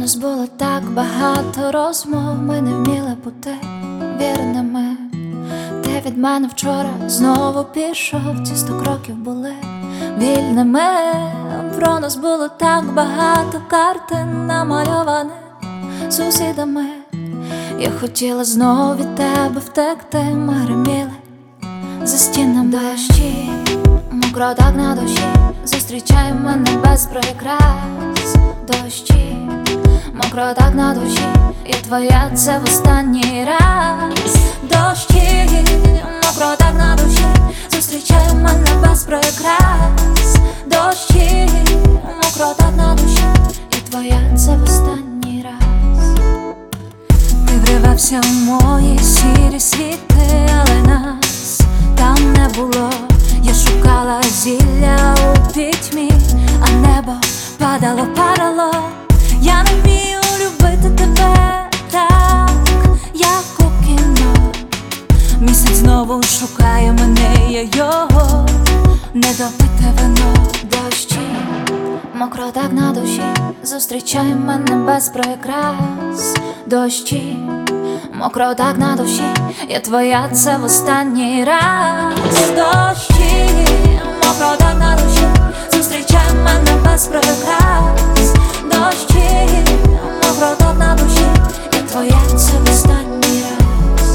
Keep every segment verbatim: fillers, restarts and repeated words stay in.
нас було так багато розмов, ми не вміли бути вірними. Ти від мене вчора знову пішов, ці сто кроків були вільними. Про нас було так багато картин, намальованих сусідами. Я хотіла знову від тебе втекти, ми гриміли за стінами. Дощі, мокро так на душі, зустрічай мене без прикрас. Дощі, мокро так на душі, я твоя, це в останній раз. Дощі, мокро так на душі, зустрічай мене без прикрас. Дощі, мокро так на душі, я твоя, це в останній раз. Ти вривався в мої сірі світи, але нас там не було. Я шукала зілля у пітьмі, а небо падало, падало. Я не вмію любити тебе так, як у кіно. Місяць знову шукає мене, я його не допите вино. Дощі, мокро так на душі, зустрічай мене без прикрас. Дощі, мокро так на душі, я твоя, це в останній раз. Дощі, мокро так на душі, зустрічай мене без прикрас. Дощі, мокро так на душі, я твоя, це в останній раз.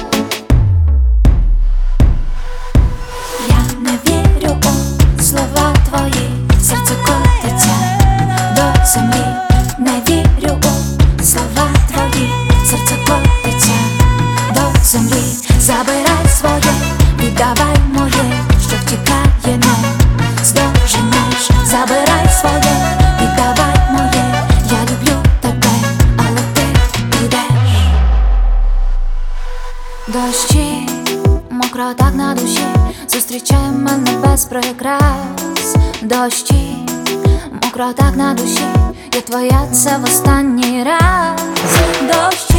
Я не вірю у слова твої, серце котиться до землі. Не вірю у слова твої, серце котиться до землі. Забирай своє, віддавай моє, що втікає, не здоженеш. Забирай своє, віддавай моє, я люблю тебе, але ти підеш. Дощі, мокро так на душі, зустрічай мене без прикрас. Дощі, мокро так на душі, я твоя, це в останній раз. Дощі,